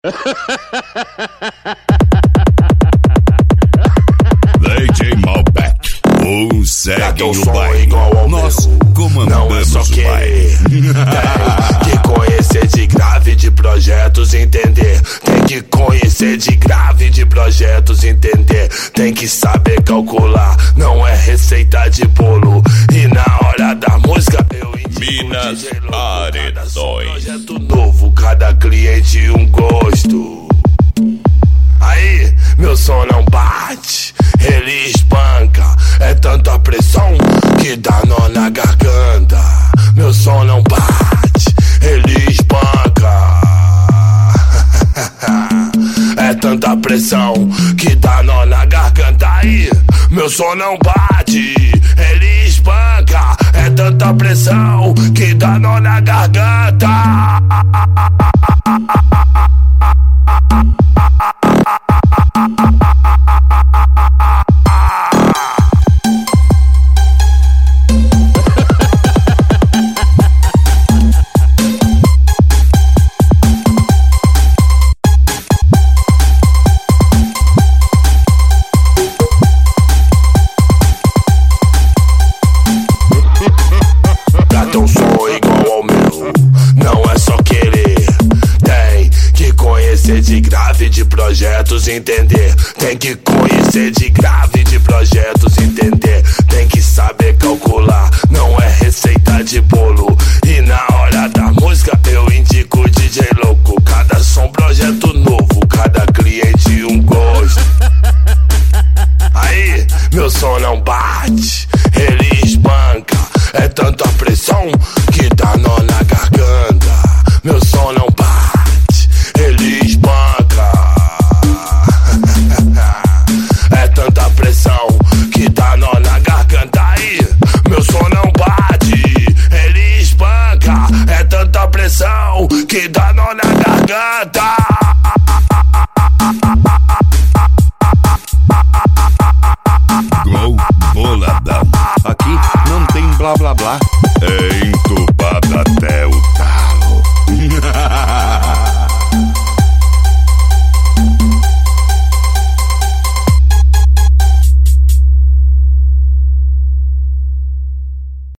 DJ Malbec, segue o baile. Igual ao Nós comandamos não é só o baile. Tem que conhecer de grave de projetos, entender. Tem que conhecer de grave de projetos, entender. Tem que saber calcular, não é receita de bolo. E na hora da música eu indico Minas DJ louco, cada som, Paredões. projeto novo, cada cliente um gosto. Aí, meu som não bate, ele espanca. É tanta pressão que dá nó na garganta. Meu som não bate, ele espanca. É tanta pressão que dá nó na garganta. Aí, meu som não bate, ele espanca. É tanta pressão que dá nó na garganta. Pra ter um som igual ao meu, não é só querer. Tem que conhecer de grave de projetos, entender. Tem que conhecer de grave de projetos, entender. Tem que saber calcular, não é receita de bolo. E na hora da música eu indico DJ louco. Cada som projeto novo, cada cliente um gosto. Aí, meu som não bate, ele espanca. É tanta pressão que dá nó na garganta. Meu som não bate, ele espanca. É tanta pressão que dá nó na garganta. Aí, meu som não bate, ele espanca. É tanta pressão que dá